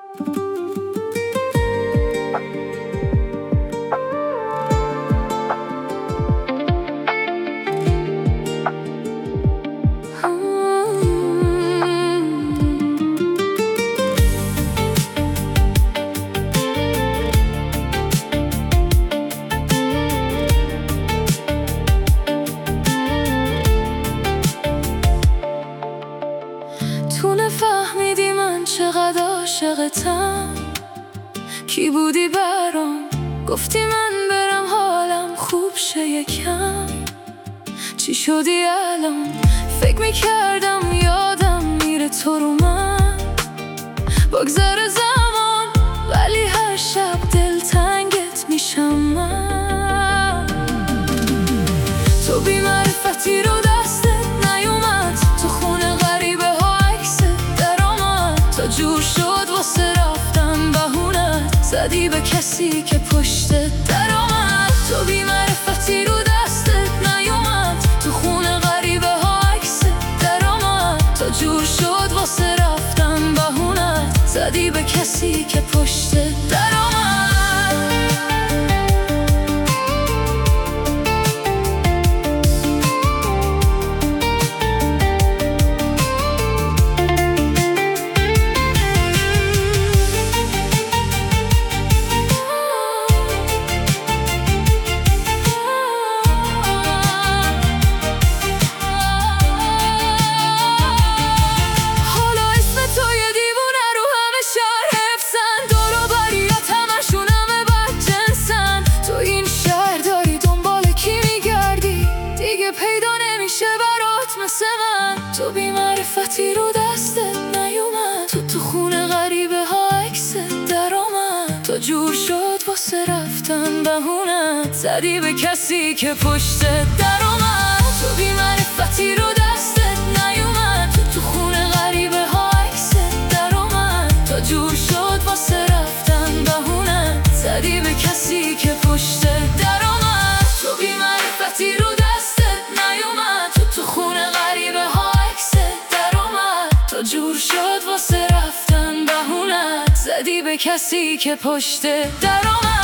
تو نفهمیدی من چقدر عاشقتم، کی بودی برام گفتی من برم حالم خوب شه یکم. چی شدی الان؟ فکر میکردم یادم میره تو رو من، بگذره زمان ولی هر شب دلتنگت میشم من. تو بی معرفتی رو دستت نیومد، تو خونه غریبه ها عکست در آمد، تا جور شد واسه رفتن بهونت زدی به کسی که پشت در آمد. تو بی معرفتی رو دستت نیومد، تو خونه غریبه ها عکست در آمد، تا جور شد واسه رفتن بهونت زدی به کسی که پشت در آمد. تو بی معرفتی رو دستت نیومد، تو خونه غریبه ها عکست در آمد، تا جور شد واسه رفتن بهونت زدی به کسی که پشت در آمد. تو بی معرفتی رو دستت نیومد، تو خونه غریبه ها عکست در آمد، تا جور شد واسه رفتن بهونت زدی به کسی که پشت در آمد. تو بی معرفتی رو دستت نیومد، تو خونه غریبه ها جور شد واسه رفتن بهونت زدی به کسی که پشت در آمد.